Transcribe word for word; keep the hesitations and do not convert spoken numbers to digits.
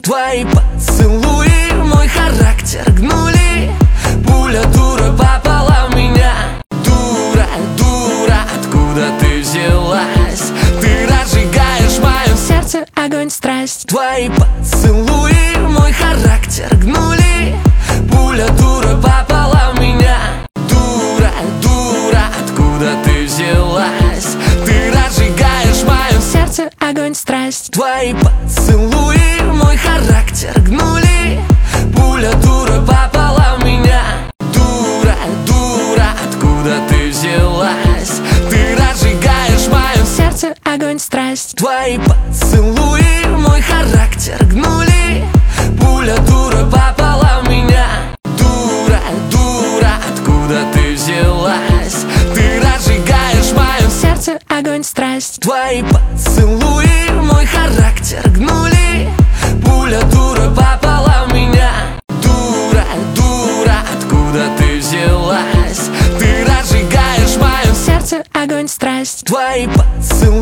Твои поцелуи мой характер гнули. Пуля дура попала в меня. Дура, дура, откуда ты взялась? Ты разжигаешь в моем сердце огонь, страсть. Твои поцелуи мой характер гнули. Пуля дура попала в меня. Дура, дура, откуда ты взялась? Ты разжигаешь в моем сердце огонь, страсть. Твои поцелуи мой характер гнули. Пуля дура попала в меня. Дура, дура, откуда ты взялась? Ты разжигаешь в моем сердце огонь, страсть. Твои поцелуи мой характер гнули. Пуля дура попала в меня. Дура, дура, откуда ты взялась? Ты разжигаешь в моем сердце огонь, страсть. Твои поцелуи мой характер гнули. Пуля дура попала в меня. Дура, дура, откуда ты взялась? Ты разжигаешь в моем сердце огонь, страсть. Твои поцелуи